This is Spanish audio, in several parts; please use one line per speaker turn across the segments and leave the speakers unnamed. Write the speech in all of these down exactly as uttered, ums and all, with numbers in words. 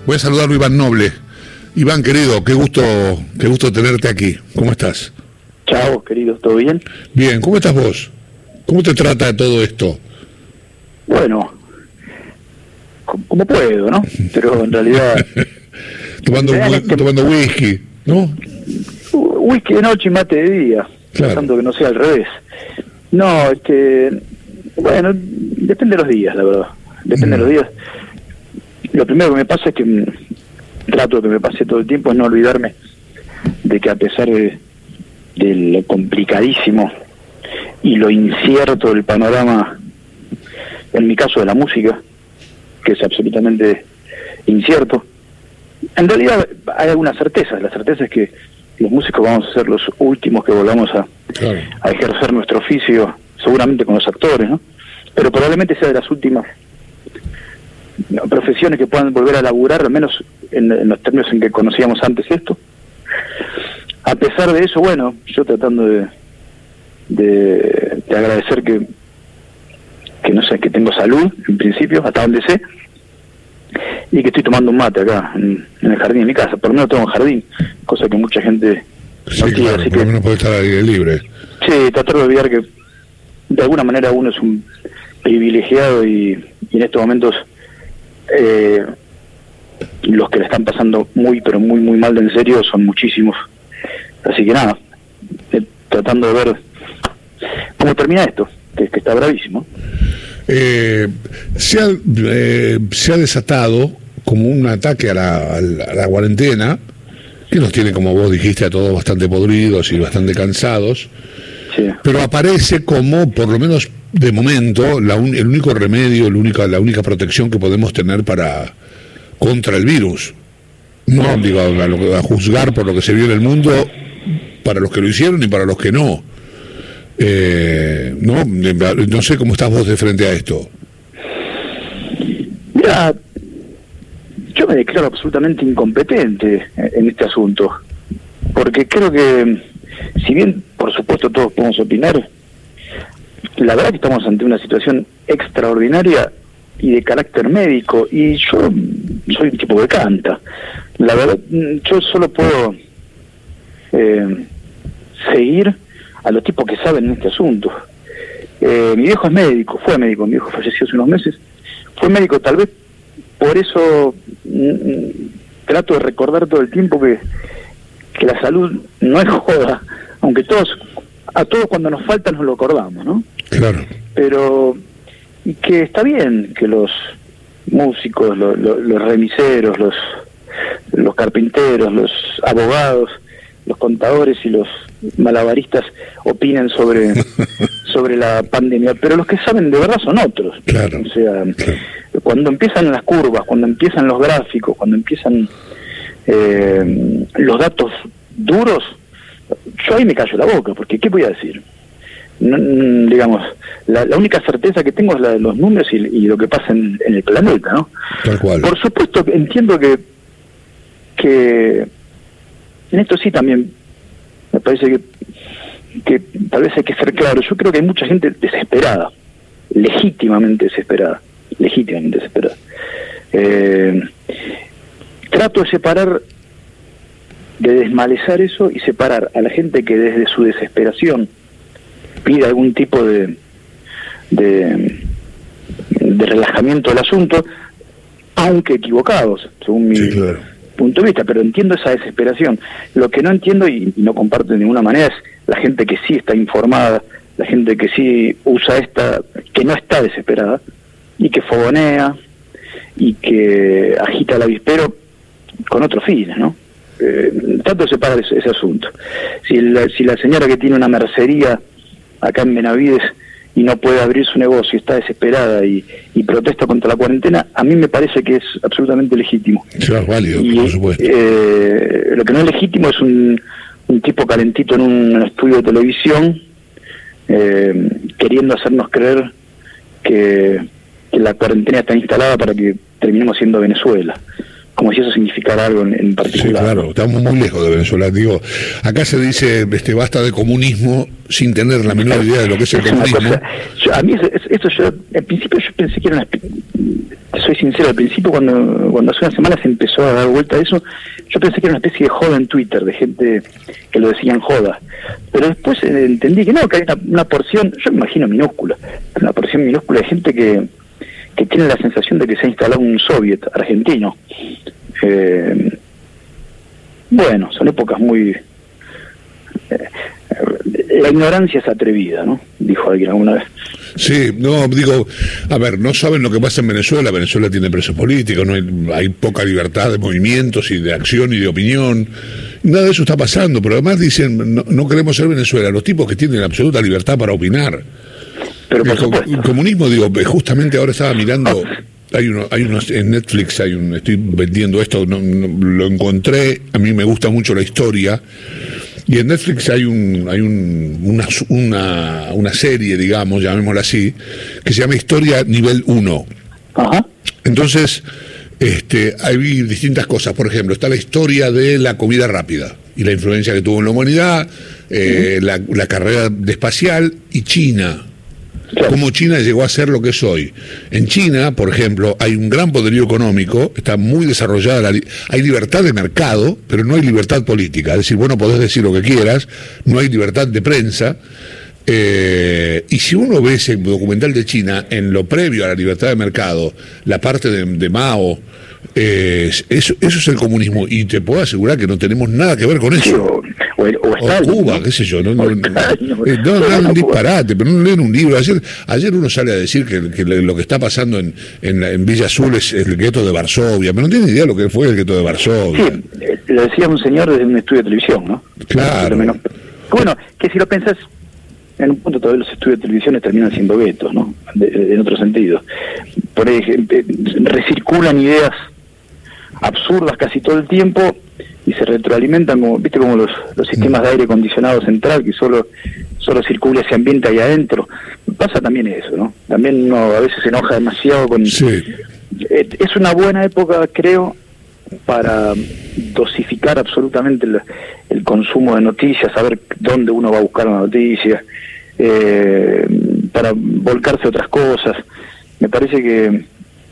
Voy a saludarlo, Iván Noble. Iván, querido, qué gusto, qué gusto tenerte aquí. ¿Cómo estás?
Chao, querido, ¿todo bien?
Bien, ¿cómo estás vos? ¿Cómo te trata todo esto?
Bueno, como, como puedo, ¿no? Pero en realidad...
tomando,
este,
tomando whisky, ¿no?
Whisky de noche y mate de día,
claro.
Tratando que no sea al revés. No, este... Bueno, depende de los días, la verdad. Depende mm. de los días. Lo primero que me pasa es que trato de que me pase todo el tiempo es no olvidarme de que a pesar de, de lo complicadísimo y lo incierto del panorama, en mi caso de la música, que es absolutamente incierto, en realidad hay algunas certezas. La certeza es que los músicos vamos a ser los últimos que volvamos a, claro. a ejercer nuestro oficio, seguramente con los actores, ¿no? Pero probablemente sea de las últimas no, profesiones que puedan volver a laburar, al menos en, en los términos en que conocíamos antes esto. A pesar de eso, bueno, yo tratando de, de, de agradecer que, que no sé, que tengo salud, en principio, hasta donde sé, y que estoy tomando un mate acá, en, en el jardín de mi casa. Por lo menos tengo un jardín, cosa que mucha gente
sí,
no tiene.
Claro,
así
por
que,
lo menos puede estar al aire libre.
Sí, tratar de olvidar que de alguna manera uno es un privilegiado y, y en estos momentos eh, los que le están pasando muy, pero muy, muy mal de en serio son muchísimos. Así que nada, eh, tratando de ver cómo termina esto, que, que está bravísimo.
Eh, se, ha, eh, se ha desatado como un ataque a la, a la, a la cuarentena, que nos tiene, como vos dijiste, a todos bastante podridos y bastante cansados. Sí. Pero aparece como, por lo menos de momento, la un, el único remedio, la única, la única protección que podemos tener para contra el virus. No digo a, a, a juzgar por lo que se vio en el mundo, para los que lo hicieron y para los que no. Eh, no, no sé cómo estás vos de frente a esto.
Mira, yo me declaro absolutamente incompetente en este asunto, porque creo que, si bien por supuesto todos podemos opinar, la verdad que estamos ante una situación extraordinaria y de carácter médico, y yo soy un tipo que canta. La verdad, yo solo puedo eh, seguir a los tipos que saben en este asunto. Eh, mi viejo es médico, fue médico, mi viejo falleció hace unos meses, fue médico, tal vez por eso mm, trato de recordar todo el tiempo que, que la salud no es joda, aunque todos, a todos cuando nos falta nos lo acordamos, ¿no?
Claro.
Pero, y que está bien que los músicos, lo, lo, los remiseros, los, los carpinteros, los abogados, los contadores y los malabaristas opinen sobre sobre la pandemia, pero los que saben de verdad son otros.
Claro,
o sea,
claro.
Cuando empiezan las curvas, cuando empiezan los gráficos, cuando empiezan eh, los datos duros, yo ahí me callo la boca, porque ¿qué voy a decir? No, digamos, la, la única certeza que tengo es la de los números y, y lo que pasa en, en el planeta, ¿no?
Tal cual.
Por supuesto que entiendo que que en esto sí también me parece que, que tal vez hay que ser claro. Yo creo que hay mucha gente desesperada, legítimamente desesperada, legítimamente desesperada. Eh, trato de separar, de desmalezar eso y separar a la gente que desde su desesperación pide algún tipo de, de, de relajamiento del asunto, aunque equivocados, según mi...
Sí, claro.
punto de vista, pero entiendo esa desesperación. Lo que no entiendo y, y no comparto de ninguna manera es la gente que sí está informada, la gente que sí usa esta, que no está desesperada, y que fogonea, y que agita el avispero con otros fines, ¿no? Eh, trato de separar ese, ese asunto. Si la, si la señora que tiene una mercería acá en Benavides y no puede abrir su negocio, está desesperada y, y protesta contra la cuarentena, a mí me parece que es absolutamente legítimo.
Sí, es válido,
y,
por supuesto.
Eh, lo que no es legítimo es un, un tipo calentito en un estudio de televisión eh, queriendo hacernos creer que, que la cuarentena está instalada para que terminemos siendo Venezuela, como si eso significara algo en, en particular.
Sí, claro, estamos muy lejos de Venezuela. Digo, acá se dice, este, basta de comunismo, sin tener la menor idea de lo que es el
es
comunismo.
Cosa, yo, a mí eso, eso yo, en principio yo pensé que era una, soy sincero, al principio cuando cuando hace unas semanas empezó a dar vuelta a eso, yo pensé que era una especie de joda en Twitter, de gente que lo decían joda, pero después eh, entendí que no, que hay una, una porción, yo me imagino minúscula, una porción minúscula de gente que, que tiene la sensación de que se ha instalado un soviet argentino. Eh, bueno, son épocas muy... Eh, la ignorancia es atrevida, ¿no? Dijo alguien alguna vez.
Sí, no, digo, a ver, no saben lo que pasa en Venezuela. Venezuela tiene presos políticos, no hay, hay poca libertad de movimientos y de acción y de opinión. Nada de eso está pasando, pero además dicen, no, no queremos ser Venezuela, los tipos que tienen absoluta libertad para opinar.
Pero por
el, co el comunismo, digo, justamente ahora estaba mirando, hay uno, hay unos en Netflix, hay un, estoy vendiendo esto, no, no, lo encontré, a mí me gusta mucho la historia. Y en Netflix hay un hay un, una, una, una serie, digamos, llamémosla así, que se llama Historia Nivel uno.
Ajá.
Entonces, este, hay distintas cosas. Por ejemplo, está la historia de la comida rápida y la influencia que tuvo en la humanidad, eh, uh-huh. la, la carrera espacial y China. Claro. Cómo China llegó a ser lo que es hoy. En China, por ejemplo, hay un gran poderío económico, está muy desarrollada, la li hay libertad de mercado, pero no hay libertad política. Es decir, bueno, podés decir lo que quieras, no hay libertad de prensa. Eh, y si uno ve ese documental de China, en lo previo a la libertad de mercado, la parte de, de Mao, eh, eso, eso es el comunismo, y te puedo asegurar que no tenemos nada que ver con eso.
Sí, o, o, o,
o Cuba, ¿no? Qué sé yo, no, no, no, no, eh, no, no es un disparate, pero no leen un libro. Ayer, ayer uno sale a decir que, que lo que está pasando en, en, la, en Villa Azul es el gueto de Varsovia, pero no tiene idea de lo que fue el gueto de Varsovia.
Sí, lo decía un señor desde un estudio de televisión, ¿no?
Claro.
Menos, bueno, que si lo pensás, en un punto todavía los estudios de televisión terminan siendo guetos, ¿no? De, de, en otro sentido. Por ejemplo, recirculan ideas absurdas casi todo el tiempo y se retroalimentan como, viste, como los, los sistemas de aire acondicionado central, que solo solo circula ese ambiente ahí adentro. Pasa también eso, ¿no? También uno a veces se enoja demasiado con...
Sí.
Es una buena época, creo, para dosificar absolutamente el, el consumo de noticias, saber dónde uno va a buscar la noticia, eh, para volcarse a otras cosas. Me parece que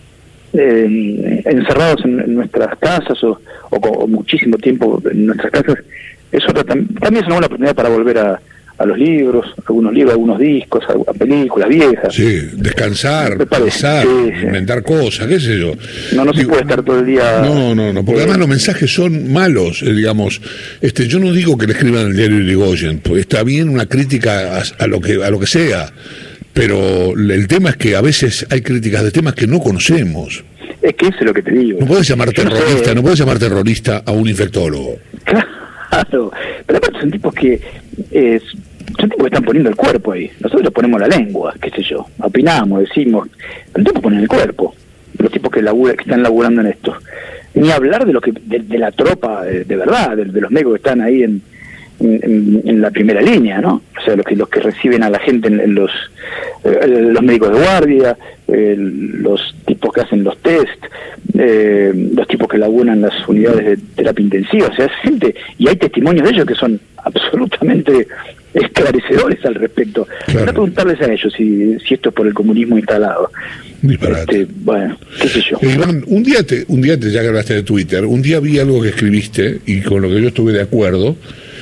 eh, encerrados en, en nuestras casas o, o, o muchísimo tiempo en nuestras casas, es otra, también es una buena oportunidad para volver a, a los libros, algunos libros, algunos discos, a, a películas viejas.
Sí, descansar, pensar, sí, sí. inventar cosas, qué sé yo.
No, no digo, se puede estar todo el día...
No, no, no, porque eh, además los mensajes son malos, eh, digamos. Este, yo no digo que le escriban el diario Irigoyen, pues está bien una crítica a, a, lo que, a lo que sea, pero el tema es que a veces hay críticas de temas que no conocemos.
Es que eso es lo que te digo.
No puedes llamar terrorista, no, sé,
no
puedes llamar terrorista a un infectólogo.
Claro, pero aparte son tipos que... Eh, son tipos que están poniendo el cuerpo ahí. Nosotros ponemos la lengua, qué sé yo, opinamos, decimos, pero los tipos ponen el cuerpo, los tipos que, labura, que están laburando en esto. Ni hablar de lo que de, de la tropa de, de verdad, de, de los médicos que están ahí en, en, en la primera línea, ¿no? O sea, los que los que reciben a la gente en, en los eh, los médicos de guardia, eh, los tipos que hacen los test, eh, los tipos que laburan en las unidades de terapia intensiva. O sea, es gente, y hay testimonios de ellos que son absolutamente esclarecedores al respecto.
Claro.
Para preguntarles a ellos si, si esto es por el comunismo instalado.
Disparate.
Este, bueno, qué sé yo.
Eh, Iván, un día, te, un día te, ya que hablaste de Twitter, un día vi algo que escribiste y con lo que yo estuve de acuerdo,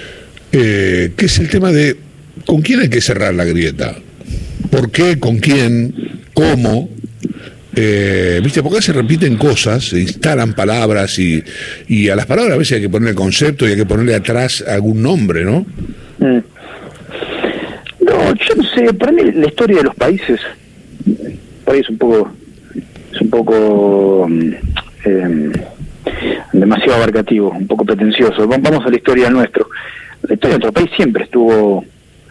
eh, que es el tema de ¿con quién hay que cerrar la grieta? ¿Por qué? ¿Con quién? ¿Cómo? Eh, ¿Viste? Porque se repiten cosas, se instalan palabras y, y a las palabras a veces hay que ponerle concepto y hay que ponerle atrás algún nombre, ¿no?
Mm. No, yo no sé, para mí la historia de los países por ahí es un poco es un poco eh, demasiado abarcativo, un poco pretencioso. Vamos a la historia nuestra. La historia de nuestro país siempre estuvo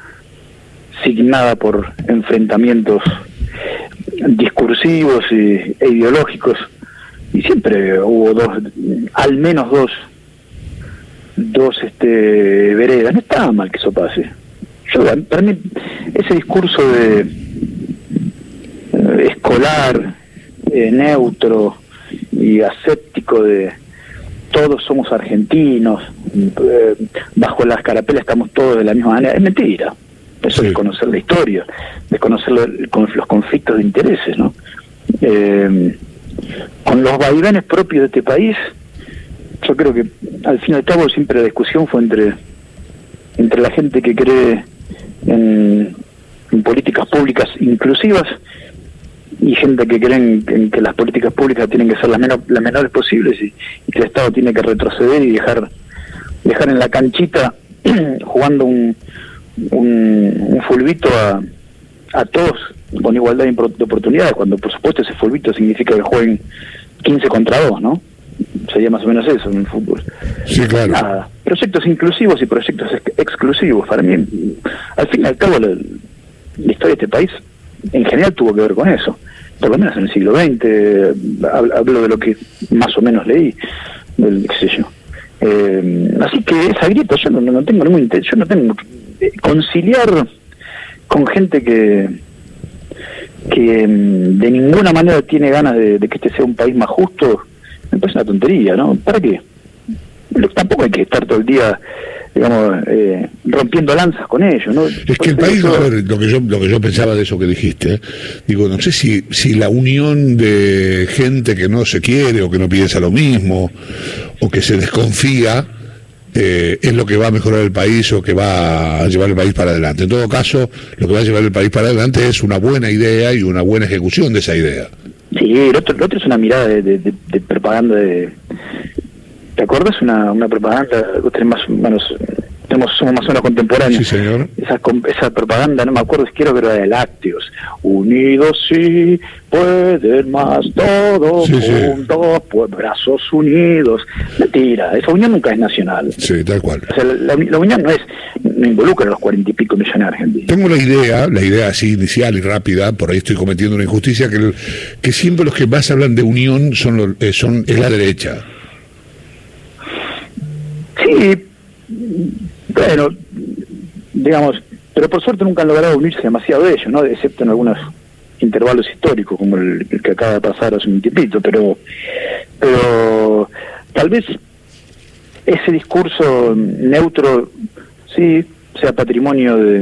signada por enfrentamientos discursivos y, e ideológicos, y siempre hubo dos, al menos dos dos este veredas. No estaba mal que eso pase. Yo, para mí, ese discurso de eh, escolar, eh, neutro y aséptico de todos somos argentinos, eh, bajo la escarapela estamos todos de la misma manera, es mentira. Eso sí. Es conocer la historia, es conocer lo, con, los conflictos de intereses, ¿no? Eh, con los vaivenes propios de este país, yo creo que al fin y al cabo siempre la discusión fue entre, entre la gente que cree en, en políticas públicas inclusivas y gente que cree en, en que las políticas públicas tienen que ser las, menor, las menores posibles y, y que el Estado tiene que retroceder y dejar dejar en la canchita jugando un, un, un fulbito a, a todos con igualdad de oportunidades, cuando por supuesto ese fulbito significa que jueguen quince contra dos, ¿no? Sería más o menos eso en el fútbol.
Sí, claro.
Nada, proyectos inclusivos y proyectos ex exclusivos. Para mí, al fin y al cabo, la, la historia de este país en general tuvo que ver con eso. Por lo menos en el siglo veinte, hablo de lo que más o menos leí, del qué sé yo. Eh, así que esa grieta yo no, no tengo ningún interés, yo no tengo conciliar con gente que que de ninguna manera tiene ganas de, de que este sea un país más justo, me parece una tontería, ¿no? ¿Para qué? Tampoco hay que estar todo el día, digamos, eh, rompiendo lanzas con ellos, ¿no?
Es que el país, a ver, lo que yo lo que yo pensaba de eso que dijiste, ¿eh? Digo, no sé si si la unión de gente que no se quiere o que no piensa lo mismo o que se desconfía eh, es lo que va a mejorar el país o que va a llevar el país para adelante. En todo caso, lo que va a llevar el país para adelante es una buena idea y una buena ejecución de esa idea.
Sí, el otro, el otro es una mirada de, de, de, de propaganda de... ¿Te acuerdas? Una, una propaganda, ustedes más o menos, tenemos, somos más o menos contemporáneos.
Sí, señor.
Esa, esa propaganda, no me acuerdo, quiero que era de lácteos. Unidos sí, pueden más todos,
sí,
juntos, sí. Pues brazos unidos. Mentira, esa unión nunca es nacional.
Sí, tal cual.
O sea, la, la unión no es, no involucra a los cuarenta y pico millones de argentinos.
Tengo la idea, la idea así inicial y rápida, por ahí estoy cometiendo una injusticia, que, el, que siempre los que más hablan de unión son, los, eh, son es la derecha.
Sí, bueno, digamos, pero por suerte nunca han logrado unirse demasiado de ellos, ¿no? Excepto en algunos intervalos históricos, como el, el que acaba de pasar hace un tiempito, pero, pero tal vez ese discurso neutro, sí, sea patrimonio de,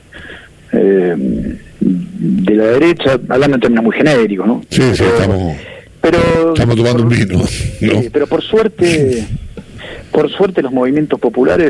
eh, de la derecha, hablando en términos muy genéricos, ¿no?
Sí, sí, pero, estamos, pero, estamos tomando
por,
un vino, ¿no?
Sí, pero por suerte... Por suerte los movimientos populares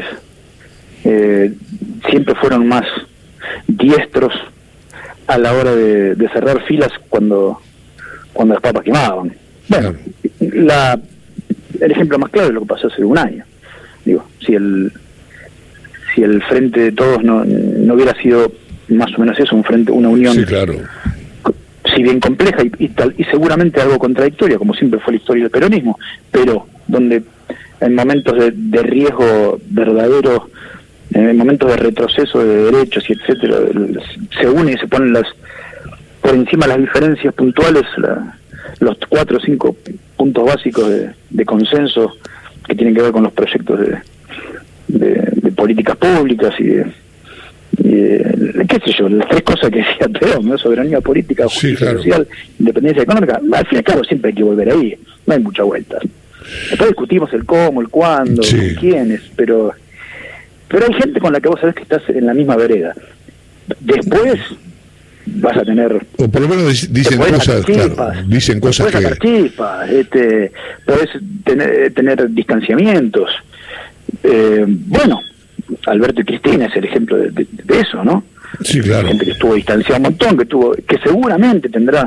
eh, siempre fueron más diestros a la hora de, de cerrar filas cuando cuando las papas quemaban. Bueno, la, el ejemplo más claro es lo que pasó hace un año. Digo, si el si el Frente de Todos no, no hubiera sido más o menos eso, un frente, una unión,
sí, claro,
si bien compleja y, y tal y seguramente algo contradictoria, como siempre fue la historia del peronismo, pero donde en momentos de, de riesgo verdadero, en momentos de retroceso de derechos y etcétera, se unen y se ponen las por encima las diferencias puntuales, la, los cuatro o cinco puntos básicos de, de consenso que tienen que ver con los proyectos de, de, de políticas públicas y de, y de, qué sé yo, las tres cosas que decía Perón, ¿no? Soberanía política, justicia sí, claro. social, independencia económica. Al fin y al cabo siempre hay que volver ahí, no hay mucha vuelta. Después discutimos el cómo, el cuándo, sí. con quiénes, pero pero hay gente con la que vos sabés que estás en la misma vereda. Después vas a tener...
O por lo menos dicen cosas,
chispas,
claro, dicen cosas que...
Podés chispas, este, podés tener, tener distanciamientos. Eh, bueno, Alberto y Cristina es el ejemplo de, de, de eso, ¿no?
Sí, claro.
Gente que estuvo distanciada un montón, que tuvo, que seguramente tendrá...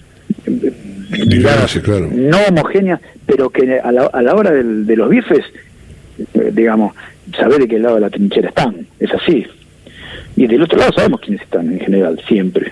miradas claro. no homogéneas, pero que a la, a la hora del, de los bifes, eh, digamos, saber de qué lado de la trinchera están, es así. Y del otro lado sabemos quiénes están en general, siempre.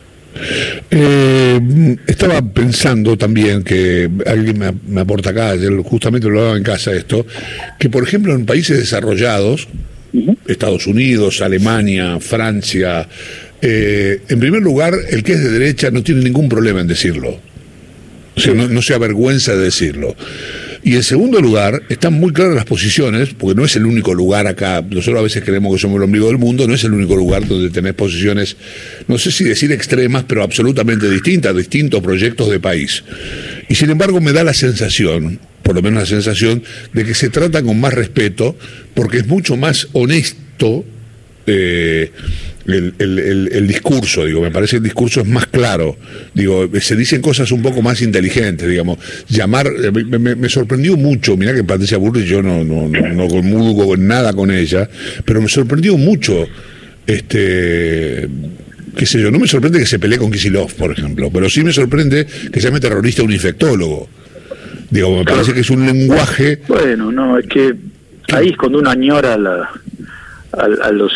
Eh, estaba pensando también que alguien me, me aporta acá, ayer justamente lo hablaba en casa esto, que por ejemplo en países desarrollados, uh-huh. Estados Unidos, Alemania, Francia, eh, en primer lugar, el que es de derecha no tiene ningún problema en decirlo. O sea, no, no se avergüenza de decirlo. Y en segundo lugar, están muy claras las posiciones, porque no es el único lugar acá, nosotros a veces creemos que somos el ombligo del mundo, no es el único lugar donde tenés posiciones, no sé si decir extremas, pero absolutamente distintas, distintos proyectos de país. Y sin embargo me da la sensación, por lo menos la sensación, de que se trata con más respeto, porque es mucho más honesto eh, el, el, el, el discurso, digo, me parece que el discurso es más claro, digo, se dicen cosas un poco más inteligentes, digamos, llamar, me, me, me sorprendió mucho, mirá que Patricia Bullrich yo no, no, no, no comulgo nada con ella, pero me sorprendió mucho, este... qué sé yo, no me sorprende que se pelee con Kicillof, por ejemplo, pero sí me sorprende que se llame terrorista a un infectólogo. Digo, me parece que es un lenguaje...
Bueno, no, es que ahí es cuando uno añora la, a, a los...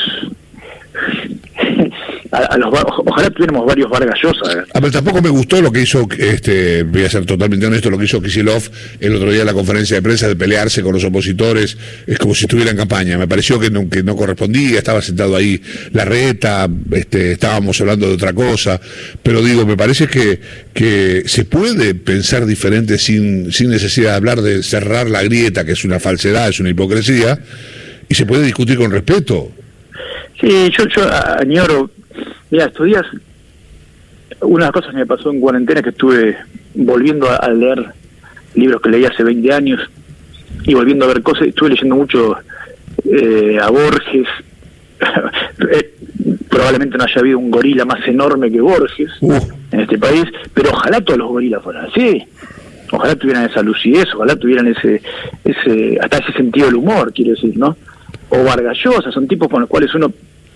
A, a los ojalá tuviéramos varios Vargas Llosa.
Ah, pero tampoco me gustó lo que hizo, este, voy a ser totalmente honesto, lo que hizo Kicillof el otro día en la conferencia de prensa de pelearse con los opositores, es como si estuviera en campaña, me pareció que no, que no correspondía, estaba sentado ahí Larreta, este, estábamos hablando de otra cosa, pero digo, me parece que, que se puede pensar diferente sin, sin necesidad de hablar de cerrar la grieta, que es una falsedad, es una hipocresía, y se puede discutir con respeto.
Sí, yo, yo añoro. Mira, estos días, una de las cosas que me pasó en cuarentena, que estuve volviendo a, a leer libros que leí hace veinte años y volviendo a ver cosas, estuve leyendo mucho eh, a Borges. Probablemente no haya habido un gorila más enorme que Borges uh. en este país, pero ojalá todos los gorilas fueran así. Ojalá tuvieran esa lucidez, ojalá tuvieran ese, ese hasta ese sentido del humor, quiero decir, ¿no? O Vargas Llosa, son tipos con los cuales uno...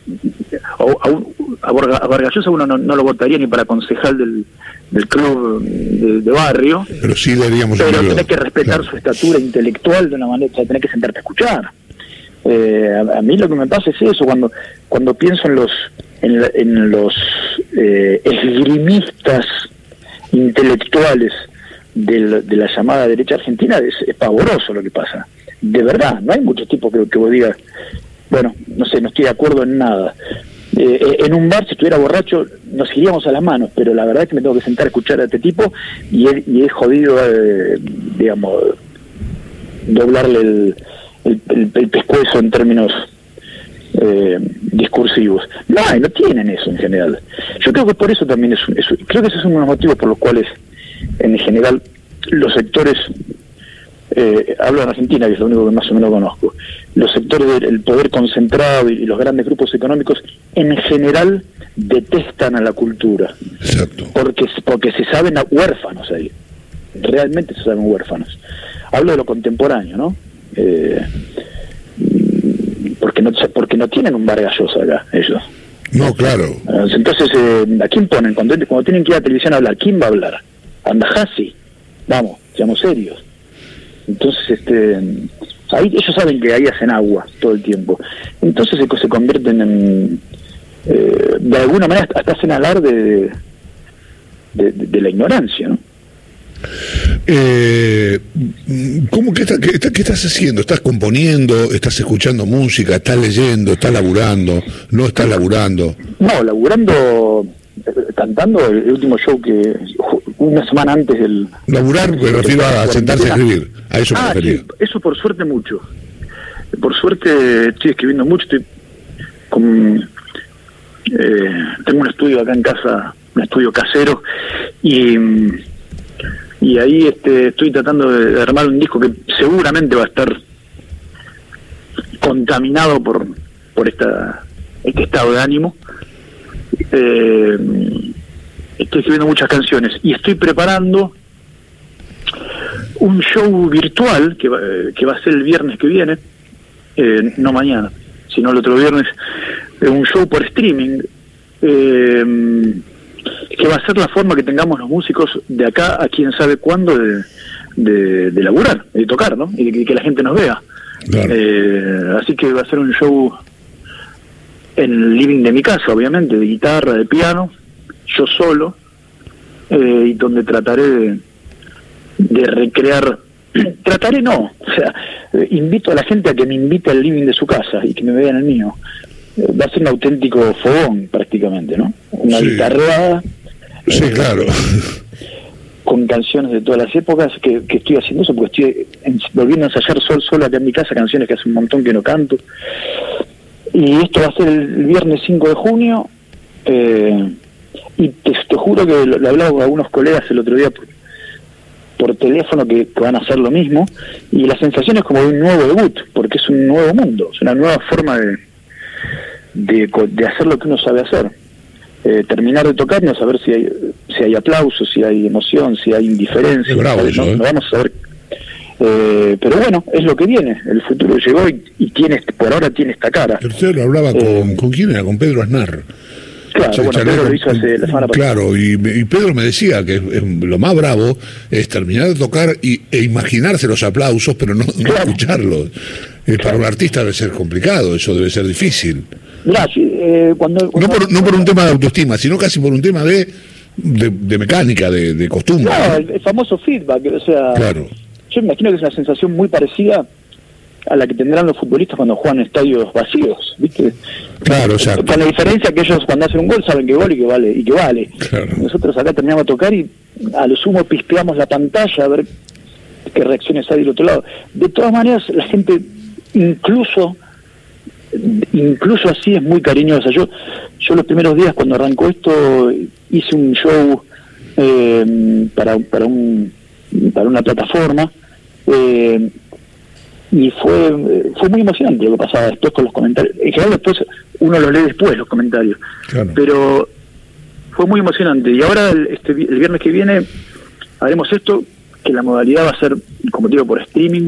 A, a, a Vargas Llosa uno no, no lo votaría ni para concejal del, del club de, de barrio,
pero sí deberíamos,
pero tenés que respetar, claro, su estatura intelectual de una manera, o sea, tenés que sentarte a escuchar. Eh, a, a mí lo que me pasa es eso, cuando cuando pienso en los en, la, en los eh, esgrimistas intelectuales del, de la llamada derecha argentina, es, es pavoroso lo que pasa. De verdad, no hay muchos tipos que, que vos digas, bueno, no sé, no estoy de acuerdo en nada. Eh, en un bar, si estuviera borracho, nos iríamos a las manos, pero la verdad es que me tengo que sentar a escuchar a este tipo y he, y he jodido, eh, digamos, doblarle el, el, el, el pescuezo en términos eh, discursivos. No hay, no tienen eso en general. Yo creo que por eso también es, es creo que esos son uno de los motivos por los cuales, en general, los sectores... Eh, hablo en Argentina, que es lo único que más o menos conozco, los sectores del poder concentrado y los grandes grupos económicos en general detestan a la cultura.
Exacto. Porque,
porque se saben huérfanos ahí, realmente se saben huérfanos. Hablo de lo contemporáneo, ¿no? Eh, porque no porque no tienen un Vargas Llosa acá, ellos.
No, claro.
Entonces, eh, ¿a quién ponen? Cuando, cuando tienen que ir a la televisión a hablar, ¿quién va a hablar? Andajasi. Vamos, seamos serios. Entonces, este, ahí ellos saben que ahí hacen agua todo el tiempo. Entonces se, se convierten en, eh, de alguna manera, hasta hacen alarde de, de, de, de la ignorancia, ¿no?
Eh, ¿cómo que está, qué, qué estás haciendo? ¿Estás componiendo? ¿Estás escuchando música? ¿Estás leyendo? ¿Estás laburando? ¿No estás laburando?
No, laburando, cantando el último show que una semana antes del...
Laburar, me refiero a sentarse a escribir, a eso me
ah,
refería.
Sí, eso por suerte mucho. Por suerte estoy escribiendo mucho, estoy con... Eh, tengo un estudio acá en casa, un estudio casero, y... y ahí este, estoy tratando de armar un disco que seguramente va a estar contaminado por por esta este estado de ánimo. Eh, estoy escribiendo muchas canciones y estoy preparando un show virtual que va, que va a ser el viernes que viene, eh, no mañana, sino el otro viernes, eh, un show por streaming, eh, que va a ser la forma que tengamos los músicos de acá a quién sabe cuándo de, de, de laburar, de tocar, ¿no? Y de que la gente nos vea. Claro. Eh, así que va a ser un show en el living de mi casa, obviamente, de guitarra, de piano, yo solo, eh, y donde trataré de, de recrear, trataré no, o sea, eh, invito a la gente a que me invite al living de su casa y que me vea en el mío. Eh, va a ser un auténtico fogón prácticamente, ¿no? Una sí. guitarreada.
Sí, eh, claro.
Con canciones de todas las épocas, que, que estoy haciendo eso porque estoy en, volviendo a ensayar sol, solo acá en mi casa, canciones que hace un montón que no canto. Y esto va a ser el viernes cinco de junio, eh, y te, te juro que lo, lo hablaba con algunos colegas el otro día por, por teléfono que, que van a hacer lo mismo, y la sensación es como de un nuevo debut, porque es un nuevo mundo, es una nueva forma de, de, de hacer lo que uno sabe hacer. Eh, terminar de tocar y no saber si hay, si hay aplausos, si hay emoción, si hay indiferencia.
Es bravo eso,
no,
¿eh?
no vamos a saber. Eh, pero bueno, es lo que viene. El futuro llegó y, y tiene, por ahora tiene esta cara.
Pero usted lo hablaba con,
Eh,
¿con quién era? Con Pedro Aznar.
Claro,
Ch-
bueno,
charlé
Pedro
con-
lo hizo hace la semana pasada.
Claro, y, y Pedro me decía que es- es lo más bravo es terminar de tocar y, e imaginarse los aplausos, pero no, no
Claro.
escucharlos. Eh, para un artista debe ser complicado, eso debe ser difícil.
Mirá, si, eh, cuando,
No
cuando-
por, no por un tema de autoestima, sino casi por un tema de, de, de mecánica, de, de costumbre.
No, el, el famoso feedback, o sea,
Claro.
yo me imagino que es una sensación muy parecida a la que tendrán los futbolistas cuando juegan en estadios vacíos, ¿viste?
Claro, exacto.
Con la diferencia que ellos cuando hacen un gol saben que gol y que vale, y que vale.
Claro.
Nosotros acá terminamos de tocar y a lo sumo pispeamos la pantalla a ver qué reacciones hay del otro lado. De todas maneras, la gente incluso incluso así es muy cariñosa. Yo yo los primeros días cuando arrancó esto hice un show eh, para para un para una plataforma eh, y fue fue muy emocionante lo que pasaba después con los comentarios. En general después uno lo lee después los comentarios,
Claro.
pero fue muy emocionante. Y ahora el, este, vi- el viernes que viene haremos esto, que la modalidad va a ser, como digo, por streaming.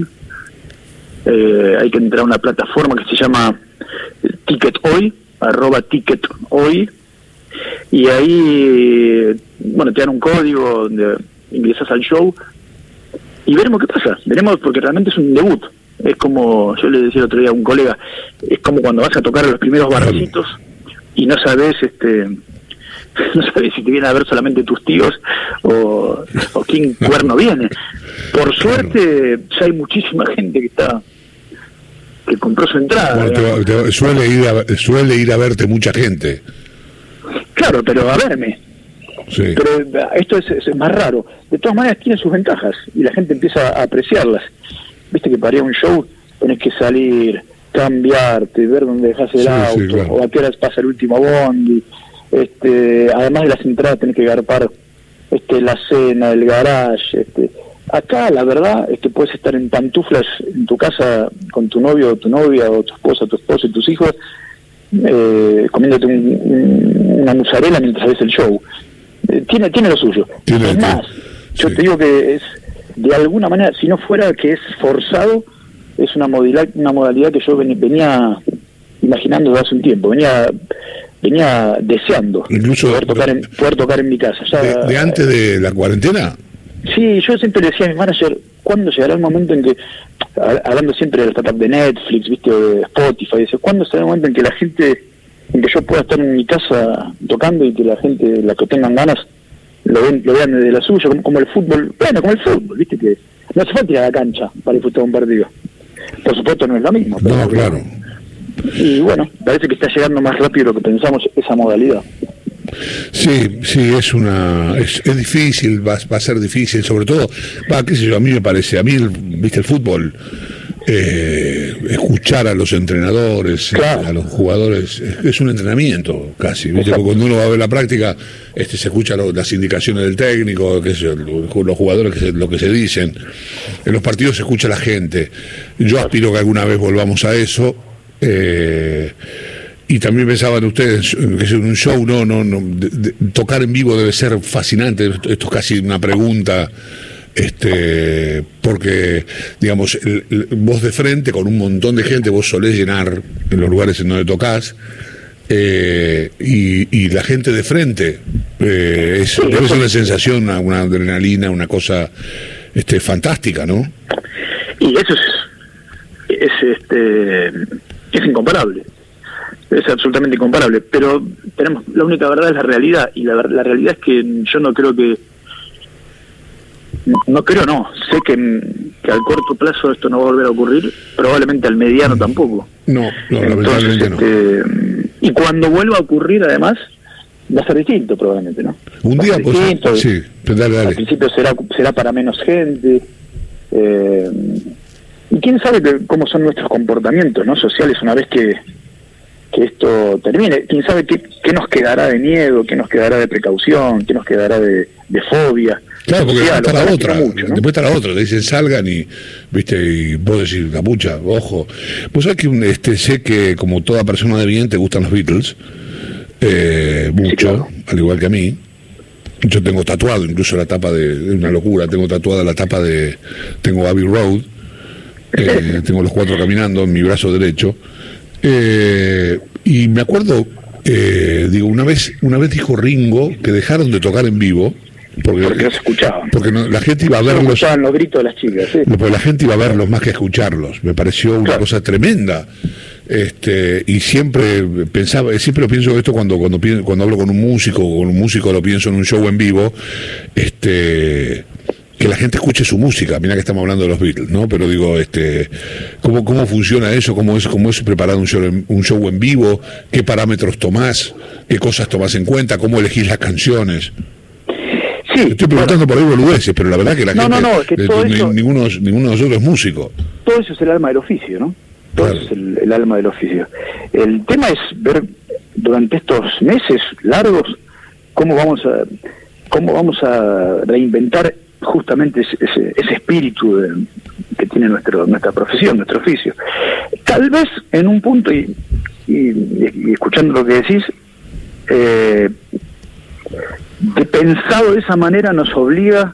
Eh, hay que entrar a una plataforma que se llama Ticket Hoy, arroba Ticket Hoy, y ahí, bueno, te dan un código donde ingresas al show y veremos qué pasa. Veremos, porque realmente es un debut. Es como, yo le decía el otro día a un colega, es como cuando vas a tocar a los primeros barcitos y no sabes, este, no sabes si te vienen a ver solamente tus tíos o, o quién cuerno viene. Por suerte, ya hay muchísima gente que está que compró su entrada.
Bueno, te va- te va- suele, ir a, suele ir a verte mucha gente.
Claro, pero a verme.
Sí.
Pero esto es, es más raro. De todas maneras tiene sus ventajas y la gente empieza a apreciarlas. Viste que para ir a un show tenés que salir, cambiarte, ver dónde dejas el
Sí,
auto,
sí, claro.
o a qué horas pasa el último bondi. Este, además de las entradas tenés que garpar este, la cena, el garage. Este. Acá la verdad es que puedes estar en pantuflas en tu casa con tu novio o tu novia o tu esposa, tu esposo y tus hijos, eh, comiéndote un, un- una mozzarella mientras ves el show. Eh, tiene tiene lo suyo.
Tiene-
es más, yo
sí.
te digo que es de alguna manera, si no fuera que es forzado, es una modalidad una modalidad que yo ven- venía imaginando desde hace un tiempo, venía venía deseando
Incluso
poder tocar en, poder tocar en mi casa. Ya,
De, de antes de la cuarentena.
Sí, yo siempre le decía a mi manager, ¿cuándo llegará el momento en que, a- hablando siempre del startup de Netflix, viste, o de Spotify, dice, ¿cuándo será el momento en que la gente, en que yo pueda estar en mi casa tocando y que la gente, la que tengan ganas, lo, ven, lo vean desde la suya, como, como el fútbol, bueno, como el fútbol, viste, que no hace falta ir a la cancha para disfrutar un partido. Por supuesto no es lo mismo.
No,
pero-
claro.
Y bueno, parece que está llegando más rápido de lo que pensamos esa modalidad.
Sí, sí, es una es, es difícil, va, va a ser difícil, sobre todo, va, qué sé yo, a mí me parece, a mí, el, viste, el fútbol, eh, escuchar a los entrenadores,
Claro.
eh, a los jugadores, es, es un entrenamiento casi, viste,
Exacto.
porque cuando uno va a ver la práctica, este se escucha lo- las indicaciones del técnico, qué sé yo, lo- los jugadores, que se- lo que se dicen, en los partidos se escucha la gente. Yo aspiro que alguna vez volvamos a eso. Eh, y también pensaban ustedes que es un show, no, no, no de- de- tocar en vivo debe ser fascinante. Esto esto es casi una pregunta, este, porque digamos, el- el- vos de frente con un montón de gente, vos solés llenar en los lugares en donde tocas. Eh, y, y la gente de frente eh, es, debe ser una sensación, una, una adrenalina, una cosa este, fantástica, ¿no?
Y eso es, es este es incomparable, es absolutamente incomparable, pero tenemos, la única verdad es la realidad, y la, ver- la realidad es que yo no creo que no creo no, sé que, que al corto plazo esto no va a volver a ocurrir, probablemente al mediano tampoco.
No, no,
Entonces,
lamentablemente no.
este, y cuando vuelva a ocurrir además va a ser distinto probablemente, ¿no?
Un
Va a
día,
ser
pues,
distinto.
sí, dale,
Al
dale.
principio será será para menos gente, eh, y quién sabe que, cómo son nuestros comportamientos no sociales una vez que, que esto termine. Quién sabe qué, qué nos quedará de miedo, qué nos quedará de precaución, qué nos quedará de, de fobia.
Claro, porque
sí,
después está la otra,
mucho, ¿no?
después está la otra, te dicen salgan y, viste, y vos decís, capucha, ojo. Vos sabés que este, sé que como toda persona de bien te gustan los Beatles, eh, mucho, sí, claro. Al igual que a mí. Yo tengo tatuado incluso la tapa de, de una locura, tengo tatuada la tapa de, tengo Abbey Road, eh, tengo los cuatro caminando en mi brazo derecho, eh, y me acuerdo, eh, digo, una vez, una vez dijo Ringo que dejaron de tocar en vivo, porque,
porque no se escuchaban.
Porque no, la gente iba a verlos.
No escuchaban los gritos de las chicas, sí.
Porque la gente iba a verlos más que a escucharlos. Me pareció una claro. cosa tremenda. Este, y siempre pensaba, siempre lo pienso esto cuando cuando cuando hablo con un músico, o con un músico lo pienso en un show en vivo, este que la gente escuche su música. Mira que estamos hablando de los Beatles, ¿no? Pero digo, este, ¿cómo, cómo funciona eso? ¿Cómo es, cómo es preparar un show, en, un show en vivo? ¿Qué parámetros tomás? ¿Qué cosas tomás en cuenta? ¿Cómo elegís las canciones?
Sí,
estoy preguntando bueno, por ahí boludeces, pero la verdad que la
no,
gente,
no, no, es que todo
ni,
eso,
ninguno, ninguno de nosotros es músico.
Todo eso es el alma del oficio, ¿no? Todo claro. eso es el, el alma del oficio. El tema es ver durante estos meses largos cómo vamos a cómo vamos a reinventar justamente ese, ese, ese espíritu de, que tiene nuestro nuestra profesión, nuestro oficio. Tal vez en un punto, y, y, y escuchando lo que decís, eh, de pensado de esa manera nos obliga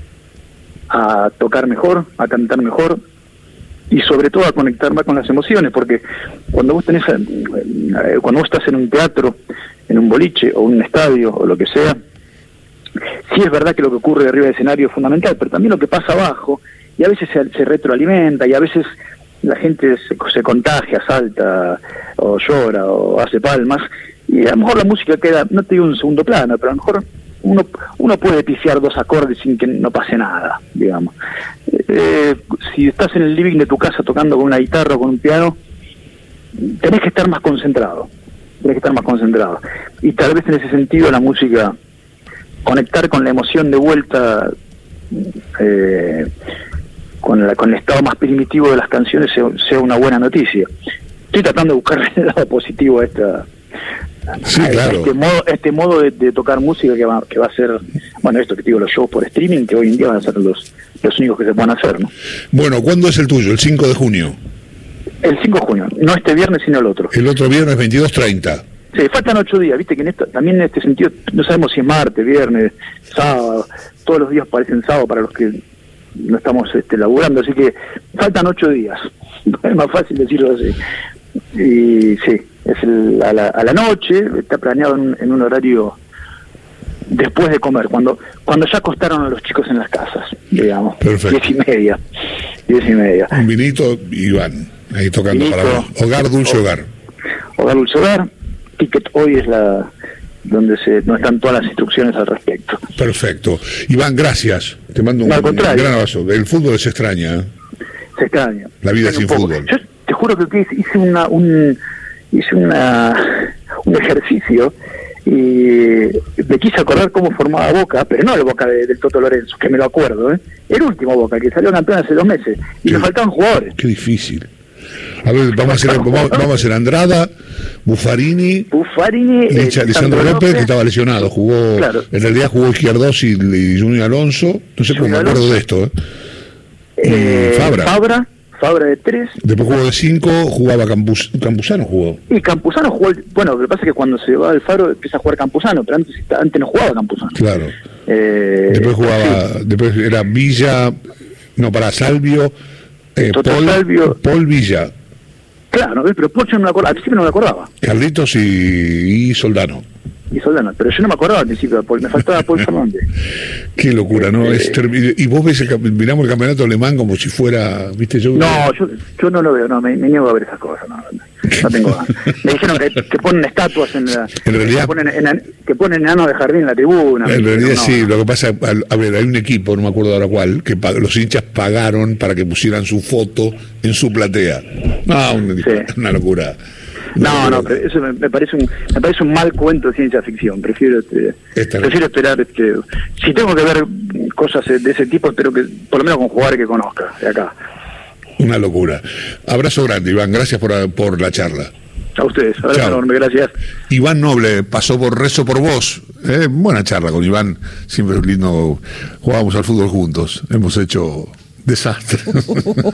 a tocar mejor, a cantar mejor y sobre todo a conectar más con las emociones, porque cuando vos tenés, cuando vos estás en un teatro, en un boliche o un estadio o lo que sea, sí es verdad que lo que ocurre arriba del escenario es fundamental, pero también lo que pasa abajo, y a veces se, se retroalimenta y a veces la gente se, se contagia, salta o llora o hace palmas, y a lo mejor la música queda, no te digo en segundo plano, pero a lo mejor uno uno puede pifiar dos acordes sin que no pase nada, digamos. Eh, si estás en el living de tu casa tocando con una guitarra o con un piano, tenés que estar más concentrado, tenés que estar más concentrado. Y tal vez en ese sentido la música, conectar con la emoción de vuelta, eh, con, la, con el estado más primitivo de las canciones sea, sea una buena noticia. Estoy tratando de buscar el lado positivo a esta...
Sí, claro.
Este modo, este modo de, de tocar música que va, que va a ser, bueno, esto que te digo, los shows por streaming, que hoy en día van a ser los, los únicos que se puedan hacer, ¿no?
Bueno, ¿cuándo es el tuyo? El cinco de junio.
El cinco de junio, no este viernes, sino el otro.
El otro viernes, veintidós treinta.
Sí, faltan ocho días, viste que en esto, también en este sentido, no sabemos si es martes, viernes, sábado, todos los días parecen sábado para los que no estamos este, laburando, así que faltan ocho días, es más fácil decirlo así. Y sí, es el, a, la, a la noche, está planeado en, en un horario después de comer, cuando cuando ya acostaron a los chicos en las casas, digamos.
Perfecto.
Diez y media, diez y media.
Un vinito y van ahí tocando. Vinito, para vos. Hogar, dulce
o,
hogar.
Hogar, dulce hogar. Ticket hoy es la donde se no están todas las instrucciones al respecto.
Perfecto. Iván, gracias. Te mando un, un gran abrazo. El fútbol se extraña. ¿eh?
Se extraña.
La vida sin fútbol.
Yo te juro que hice una un hice una un ejercicio y me quise acordar cómo formaba Boca, pero no el Boca de, del Toto Lorenzo, que me lo acuerdo, ¿eh? El último Boca, que salió campeón hace dos meses, y qué, me faltaban jugadores.
Qué difícil. A ver, vamos a hacer, vamos, vamos a hacer Andrada, Buffarini,
Buffarini
y eh, Lisandro López, López, que estaba lesionado, jugó, claro. En realidad jugó Izquierdos y, y Junior Alonso, no sé cómo me acuerdo de esto, ¿eh?
eh Fabra. Fabra. Fabra de tres.
Después jugó de cinco, jugaba Campus, Campuzano jugó.
Y Campuzano jugó, bueno, lo que pasa es que cuando se va al Faro empieza a jugar Campuzano, pero antes antes no jugaba Campuzano.
Claro.
Eh,
después jugaba, sí. Después era Villa, no, para Salvio, eh, Paul, Salvio. Paul Villa.
Claro, pero Paul yo no me acordaba, al principio no me acordaba.
Carlitos y, y Soldano.
Y Soldano, pero yo no me acordaba al principio, me faltaba Paul Fernández.
Qué locura, ¿no? Eh, es y vos ves el, miramos el campeonato alemán como si fuera, ¿viste? Yo,
no, yo, yo no lo veo, no, me, me niego a ver esas cosas, no, no tengo ganas. Me dijeron que, que ponen estatuas en la...
En realidad...
Que ponen, en, que ponen enanos de jardín en la tribuna.
En realidad
no,
sí,
no.
Lo que pasa, a, a ver, hay un equipo, no me acuerdo ahora cuál, que los hinchas pagaron para que pusieran su foto en su platea. No, una, sí. una locura.
No, no, pero eso me, me parece un me parece un mal cuento de ciencia ficción. Prefiero este, prefiero esperar este, si tengo que ver cosas de ese tipo, espero que por lo menos con jugadores que conozca de acá.
Una locura. Abrazo grande, Iván, gracias por, por la charla.
A ustedes, abrazo
Chao.
enorme, gracias.
Iván Noble pasó por Rezo por Vos. Eh, buena charla con Iván, siempre es lindo. Jugábamos al fútbol juntos, hemos hecho desastre.